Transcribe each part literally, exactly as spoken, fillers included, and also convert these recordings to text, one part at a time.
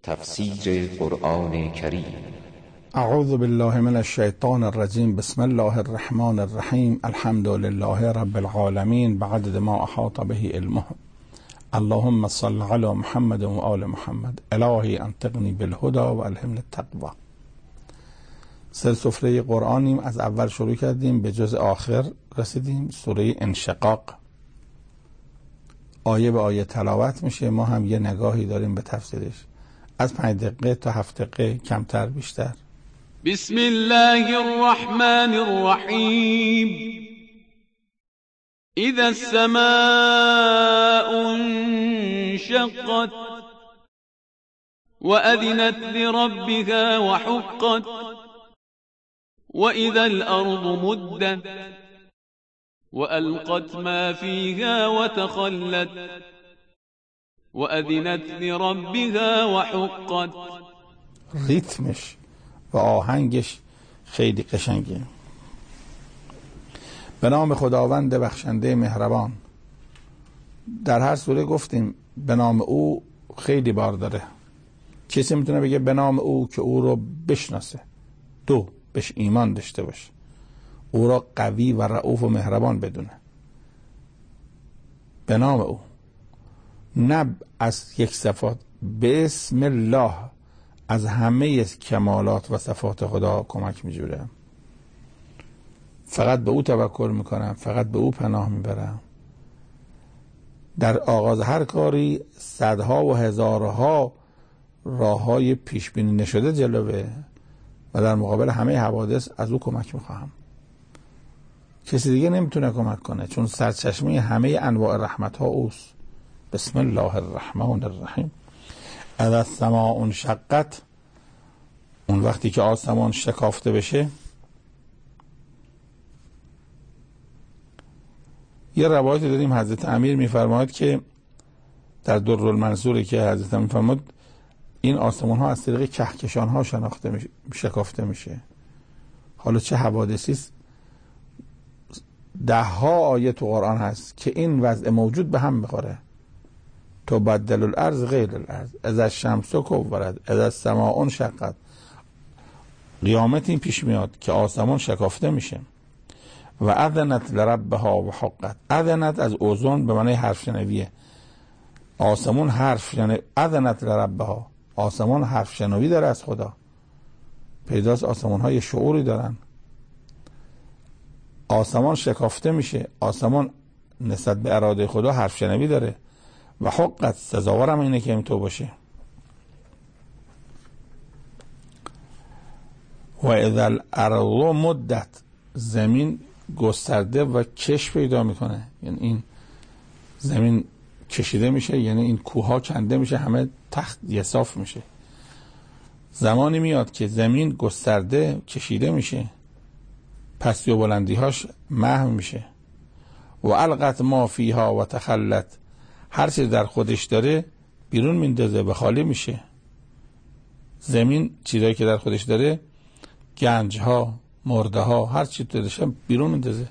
تفسیر قرآن کریم. اعوذ بالله من الشیطان الرجیم. بسم الله الرحمن الرحیم. الحمد لله رب العالمین بعدد ما احاط به علمه. اللهم صل علی محمد و آل محمد. الهی انطقنی بالهدى و الهمنی التقوی. سر سفره قرآنیم، از اول شروع کردیم به جز آخر رسیدیم. سوره انشقاق آیه به آیه تلاوت میشه، ما هم یه نگاهی داریم به تفسیرش، از پنج دقیقه تا هفت دقیقه، کمتر بیشتر. بسم الله الرحمن الرحیم. اذا السماء انشقت وأذنت لربها وحقت وإذا الأرض مدت وألقت ما فيها وتخلت وأذنت لربها وحقت. ریتمش و آهنگش خیلی قشنگه. به نام خداوند بخشنده مهربان. در هر سوره گفتیم به نام او خیلی بار داره. کسی میتونه بگه به نام او که او رو بشناسه، دو بهش ایمان داشته باشه، او را قوی و رؤوف و مهربان بدونه. به نام او، نه از یک صفات، به اسم الله از همه کمالات و صفات خدا کمک میجوره. فقط به او توکل میکنم، فقط به او پناه میبرم. در آغاز هر کاری صدها و هزارها راه های پیش بینی نشده جلوه و در مقابل همه حوادث از او کمک میخواهم. کسی دیگه نمیتونه کمک کنه، چون سرچشمه همه انواع رحمت ها اوست. بسم الله الرحمن الرحیم. اذا السماء انشقت، اون وقتی که آسمان شکافته بشه. یه روایت داریم حضرت امیر میفرماید که در درالمنصوری که حضرت امیر میفرماید این آسمان ها از طریق کهکشان ها شناخته میشه، شکافته میشه. حالا چه حوادثی است؟ ده ها آیه تو قرآن هست که این وضع موجود به هم میخوره. تبدل الارض غیر الارض، اذا الشمس کورت، اذا السماء انشقت. قیامت این پیش میاد که آسمان شکافته میشه. و اذنت لربها و حقت. اذنت از اوزون به معنی حرف شنویه. آسمان حرف شنوی. اذنت لربها، آسمان حرف شنوی داره از خدا. پیداست آسمان های شعوری دارن. آسمان شکافته میشه، آسمان نسبت به اراده خدا حرف شنوی داره. و حقت، سزاوارم اینه که اینطور باشه. و اذا الارض مدت، زمین گسترده و کش پیدا میکنه، یعنی این زمین کشیده میشه، یعنی این کوها کنده میشه، همه تخت یصاف میشه. زمانی میاد که زمین گسترده کشیده میشه، پستی و بلندیهاش محو میشه. و القت ما فیها و تخلت، هر چیز در خودش داره بیرون میندازه و خالی میشه. زمین چیزایی که در خودش داره، گنج ها، مرده ها، هر چیز دارش بیرون میندازه.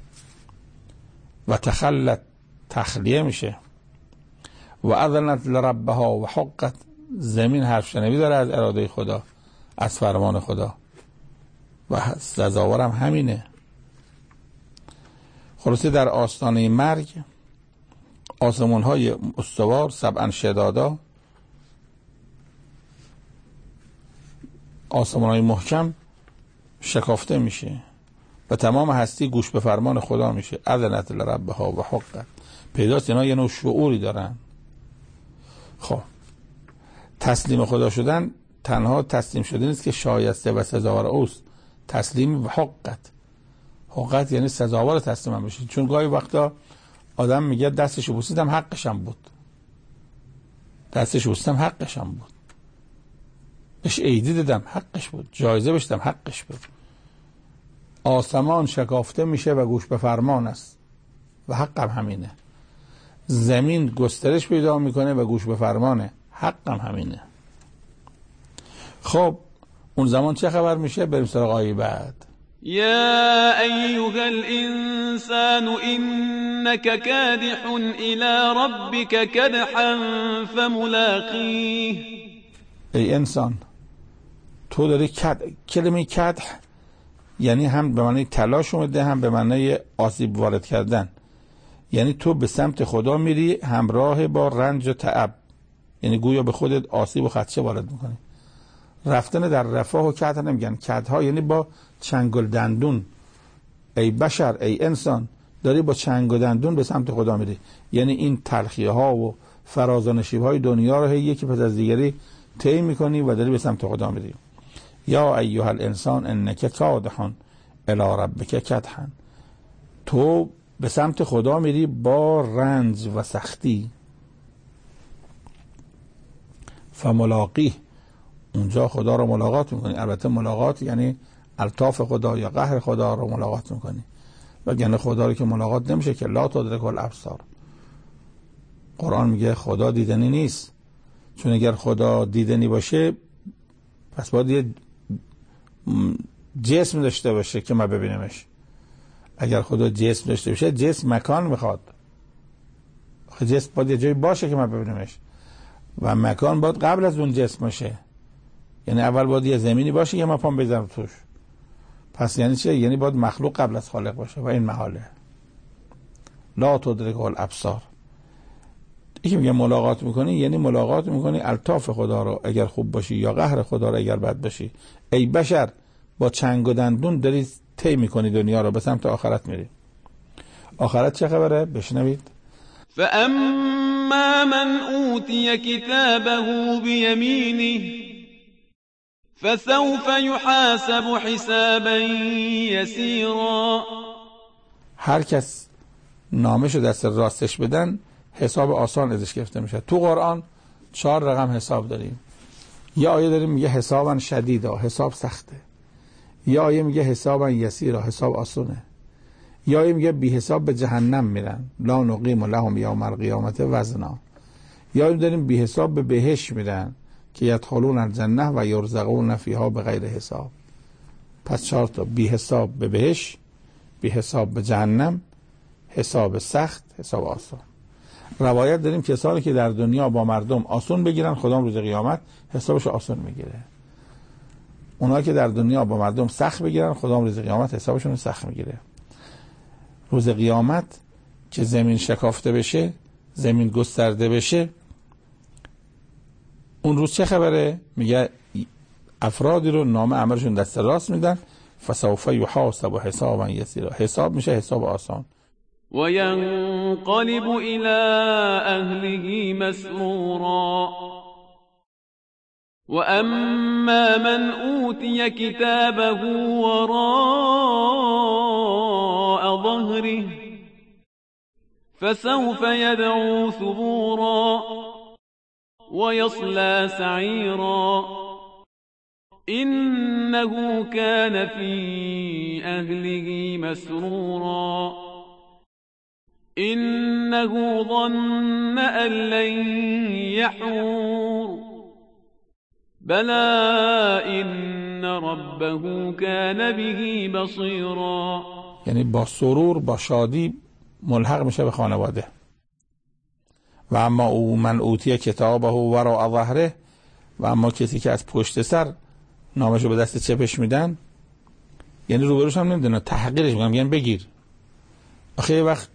و تخلت، تخلیه میشه. و اذنت لربها و حقت، زمین حرف شنوی داره از اراده خدا، از فرمان خدا و سزاوارم همینه. خلاصه در آستانه مرگ آسمان های استوار، سبعا شدادا، آسمان های محکم شکافته میشه و تمام هستی گوش به فرمان خدا میشه. اذنت لربها و حقت. پیداست اینا یه نوع شعوری دارن. خب تسلیم خدا شدن تنها تسلیم شده نیست که شایسته و سزاوار اوست، تسلیم و حقت. حقت یعنی سزاوار تسلیم بشه. چون گاهی وقتا آدم میگه دستشو بوسیدم حقشم بود، دستشو بوسیدم حقشم بود، بهش عیدی دادم حقش بود، جایزه بشتم حقش بود. آسمان شکافته میشه و گوش به فرمان است و حقم همینه. زمین گسترش پیدا میکنه و گوش به فرمانه، حقم همینه. خب اون زمان چه خبر میشه؟ بریم سراغ آیه بعد. یا ایها الانسان انك کادح الى ربك کدحا فملاقیه. ای انسان تو داری کد، کلمه کد یعنی هم به معنی تلاش اومده هم به معنی آسیب وارد کردن. یعنی تو به سمت خدا میری همراه با رنج و تعب، یعنی گویا به خودت آسیب و خدشه وارد میکنی. رفتن در رفاه و کد نمیگن، کدها یعنی با چنگل دندون. ای بشر، ای انسان، داری با چنگ و دندون به سمت خدا میری. یعنی این تلخیه ها و فراز و نشیب های دنیا رو یکی پس از دیگری طی میکنی و داری به سمت خدا میری. یا ایها الانسان انک کادح الی ربک کدحا، تو به سمت خدا میری با رنج و سختی. فملاقیه، اونجا خدا رو ملاقات میکنی. البته ملاقات یعنی الطاف خدا یا قهر خدا رو ملاقات میکنی، وگرنه خدا رو که ملاقات نمیشه که لا تدرک الابصار. قرآن میگه خدا دیدنی نیست، چون اگر خدا دیدنی باشه پس باید یه جسم داشته باشه که ما ببینیمش. اگر خدا جسم داشته باشه، جسم مکان میخواد، جسم باید یه جایی باشه که ما ببینیمش و مکان باید قبل از اون جسم باشه. یعنی اول باید یه زمینی باشه که ما پام بذارم توش. پس یعنی چه؟ یعنی باید مخلوق قبل از خالق باشه و این محاله. لا تدرک الابصار. یکی میگه ملاقات میکنی یعنی ملاقات میکنی الطاف خدا رو اگر خوب باشی یا قهر خدا رو اگر بد باشی. ای بشر، با چنگ و دندون داری طی میکنی دنیا رو، به سمت آخرت میری. آخرت چه خبره؟ بشنوید. فاما من اوتی کتابه بیمینه فسوف یحاسب حسابا یسیرا. هر کس نامشو دست راستش بدن حساب آسان ازش گرفته میشه. تو قرآن چهار رقم حساب داریم. یا آیه داریم میگه حسابا شدیدا، حساب سخته. یا آیه میگه حسابا یسیرا، حساب آسونه. یا آیه میگه بی حساب به جهنم میرن، لا نقیم لهم یوم القیامت وزنا. یا آیه داریم بی حساب به بهشت میرن که یدخلون الجنه و یرزقون فیها بغیر حساب. پس چهار تا: بی حساب به بهشت، بی حساب به جهنم، حساب سخت، حساب آسان. روایت داریم کسانی که در دنیا با مردم آسون بگیرن، خدا روز قیامت حسابش آسون میگیره. اونایی که در دنیا با مردم سخت بگیرن، خدا روز قیامت حسابشون سخت میگیره. روز قیامت که زمین شکافته بشه، زمین گسترده بشه، اون روز چه خبره؟ میگه افرادی رو نام عملشون دست راست میدن، فسوف یحاسب حسابا یسیرا، حساب میشه حساب آسان. و ینقلب الی اهله مسرورا و اما من اوتی کتابه وراء ظهره فسوف یدعو ثبورا و یصلی سعیرا انه کان فی اهله مسرورا انه ظن ان لن یحور بلا ان ربه کان به بصیرا. یعنی با سرور، با شادی ملحق میشه به خانواده. و اما او من اوتی کتابه وراء ظهره، و اما کسی که از پشت سر نامشو به دست چپش میدن، یعنی روبروش هم نمیدونه، تحقیرش میگن، میگن بگیر. آخه یه وقت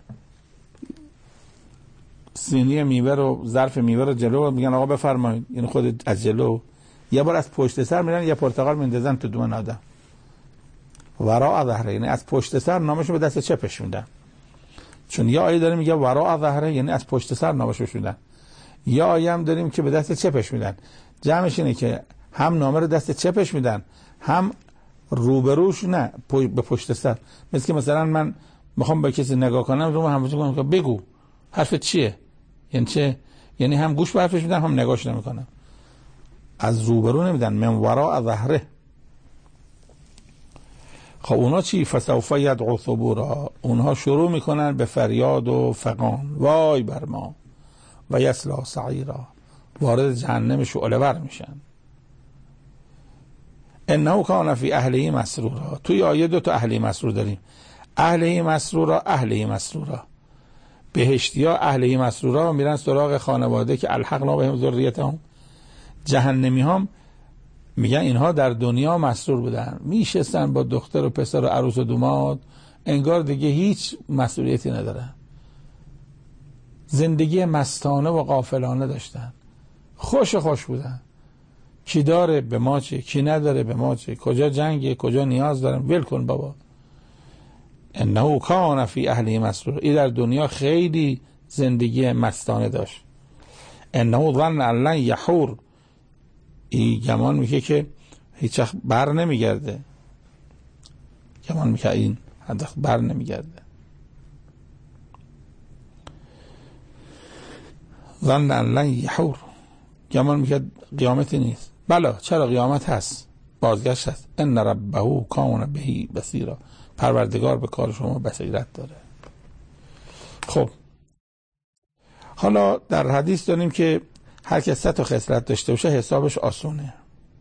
سینی میوه رو، ظرف میوه رو جلو میگن آقا بفرمایید، یعنی خود از جلو. یه بار از پشت سر میرن یه پرتقال میندازن تو دهن آدم. وراء ظهره یعنی از پشت سر نامشو به دست چپش میدن. چون یا آیه داریم میگه وراء ظهره یعنی از پشت سر نامش میدن، یا آیه هم داریم که به دست چپش میدن. جمعش اینه که هم نامه رو دست چپش میدن، هم روبروش نه به پشت سر. مثل که مثلا من میخوام به کسی نگاه کنم، رو هم کنم که بگو حرفت چیه، یعنی چه؟ یعنی هم گوش به حرفش میدن هم نگاهش نمیکنم، از روبرو نمیدن. من وراء ظهره. خب اونا چی؟ فسوف یدعو ثبورا، اونها شروع میکنن به فریاد و فغان، وای بر ما، و یصلی سعیرا، وارد جهنم شعله ور میشن. انه کان فی اهله مسرورا. توی آیه دو تا اهله مسرور داریم، اهله مسرورا، اهله مسرورا. بهشتیا اهله مسرورا میرن سراغ خانواده که الحقنا بهم ذریتهم، جهنمی هم میگن اینها در دنیا مسرور بودن، میشستن با دختر و پسر و عروس و دوماد، انگار دیگه هیچ مسئولیتی ندارن، زندگی مستانه و غافلانه داشتن، خوش خوش بودن، کی داره به ما چه، کی نداره به ما چه، کجا جنگه، کجا نیاز دارن، ول کن بابا. انه کان فی اهله مسرور، این در دنیا خیلی زندگی مستانه داشت. انه ظن ان لن یحور، این گمان میگه که هیچ وقت بر نمیگرده، گمان میگه این هدف بر نمیگرده. ظن ان لن یحور، گمان میگه قیامتی نیست. بلا، چرا قیامت هست، بازگشت هست. ان ربه کان به بصیرا، پروردگار به کار شما بصیرت داره. خب حالا در حدیث داریم که هر کس سه تا خصلت داشته باشه حسابش آسونه.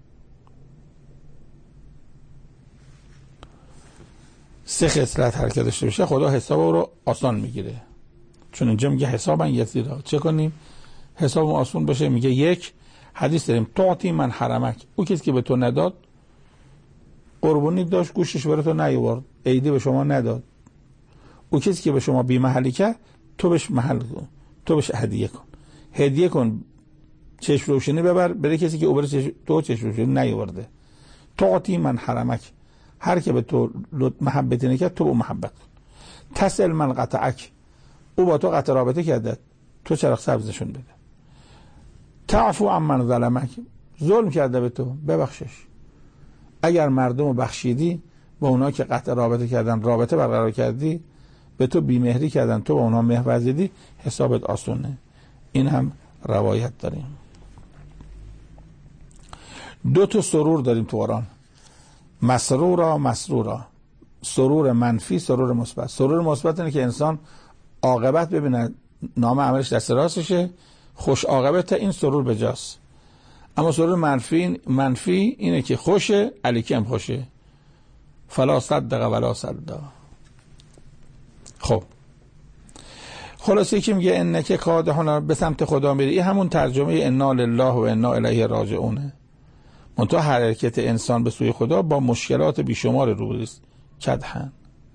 سه خصلت هر کس داشته باشه خدا حساب او رو آسان میگیره، چون اینجا میگه حسابا یسیرا. چه کنیم حساب آسون بشه؟ میگه یک، حدیث داریم تعطی من حرمک، او کسی که به تو نداد، قربانی داشت گوشش برای تو نیاورد، عیدی به شما نداد، او کسی که به شما بی محلی کرد، تو بهش محل کن، تو بهش هدیه کن، هدیه کن، چشم روشنی ببر برای کسی که او برای چشم... تو چشم روشنی نیاورده. تعطی من حرمک، هر که به تو محبتی نکرد تو به محبت کن. تصل من قطعک، او با تو قطع رابطه کرده، تو چراغ سبزشون بده. تعفو عن من ظلمک، ظلم کرده به تو، ببخشش. اگر مردم رو بخشیدی، با اونا که قطع رابطه کردن رابطه برقرار کردی، به تو بیمهری کردن، تو با اونا مهر ورزیدی، حسابت آسونه. این هم روایت داریم. دو تا سرور داریم تو قرآن، مسرورا مسرورا، سرور منفی، سرور مثبت. سرور مثبت اینه که انسان عاقبت ببینه، نام عملش دست راستشه، خوش عاقبت، این سرور بجاست. اما سرور منفی منفی اینه که خوشه علیکم خوشه، فلا صدق ولا صلا. خب خلاصه که میگه انک کادحون، به سمت خدا میری، این همون ترجمه انا لله و انا الیه راجعونه. منتها حرکت انسان به سوی خدا با مشکلات بیشمار روبروست. کدحن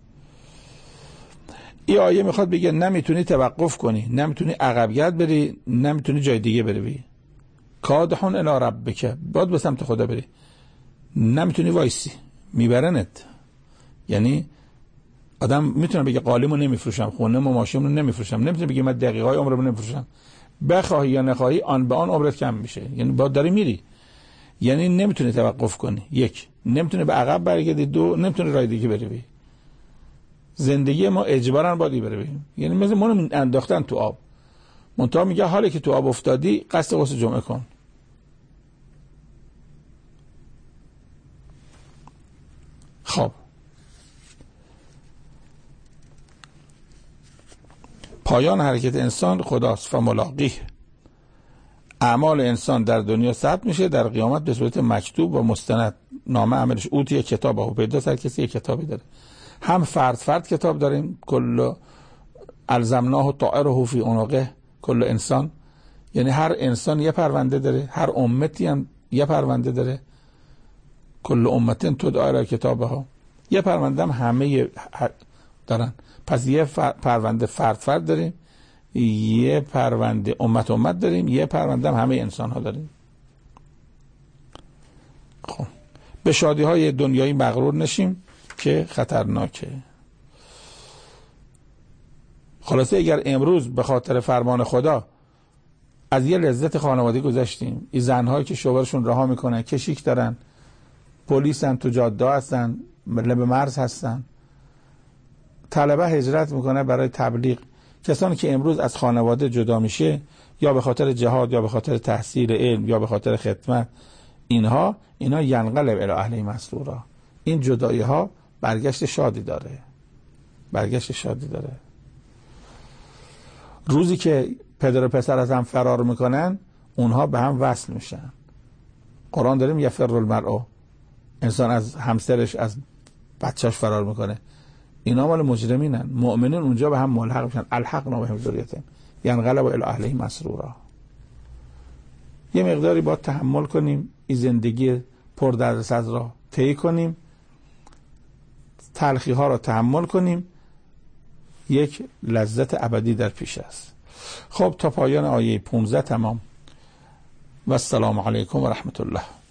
این آیه میخواد بگه نمیتونی توقف کنی، نمیتونی عقبگرد بری، نمیتونی جای دیگه بری. کادحون الی ربک، باید به سمت خدا بری، نمیتونی وایسی، میبرنت. یعنی آدم میتونه بگه قالیمو نمیفروشم، خونه‌مو ماشینمو نمیفروشم، نمیتونه بگه من دقیقای عمرمو نمیفروشم. بخواهی یا نخواهی آن به آن عمرت کم میشه، یعنی باید داری میری. یعنی نمیتونه توقف کنی، یک، نمیتونه به عقب برگردی، دو، نمیتونه راه دیگه بری. زندگی ما اجباراً باید بره، یعنی مثل ما رو انداختن تو آب. منتها میگه حالی که تو آب افتادی قصد غسل جمعه کن. خب پایان حرکت انسان خداست، فملاقیه. اعمال انسان در دنیا ثبت میشه، در قیامت به صورت مکتوب و مستند نامه عملش. اوتی کتاب ها پیدا، هر کسی یک کتابی داره. هم فرد فرد کتاب داریم، کل الزمناه طائره فی عنقه کل انسان، یعنی هر انسان یه پرونده داره، هر امتی هم یه پرونده داره. کل امتن تدعی الی کتابها، یه پرونده هم همه دارن. پس یه پرونده فرد فرد داریم، یه پرونده امت امت داریم، یه پرونده هم همه انسان ها داریم. خب به شادی های دنیایی مغرور نشیم که خطرناکه. خلاصه اگر امروز به خاطر فرمان خدا از یه لذت خانوادگی گذاشتیم، این زنهایی که شوهرشون رها میکنن، کشیک دارن، پلیس هم تو جاده هستن، لب مرز هستن، طلبه هجرت میکنه برای تبلیغ، کسانی که امروز از خانواده جدا میشه، یا به خاطر جهاد یا به خاطر تحصیل علم یا به خاطر خدمت، اینها اینا ینقلب الی اهله مسرورا. این جدایی ها برگشت شادی داره، برگشت شادی داره. روزی که پدر و پسر از هم فرار میکنن، اونها به هم وصل میشن. قرآن داریم یفر المرء، انسان از همسرش از بچهش فرار میکنه. اینا مال مجرمینن. مؤمنین اونجا به هم ملحق میشن. الحقنا بهم ذریتهم ینقلب الی اهله مسرورا. یه مقداری باید تحمل کنیم، این زندگی پر دردسر را طی کنیم، تلخی ها را تحمل کنیم، یک لذت ابدی در پیش است. خب تا پایان آیه پانزده تمام و السلام علیکم و رحمت الله.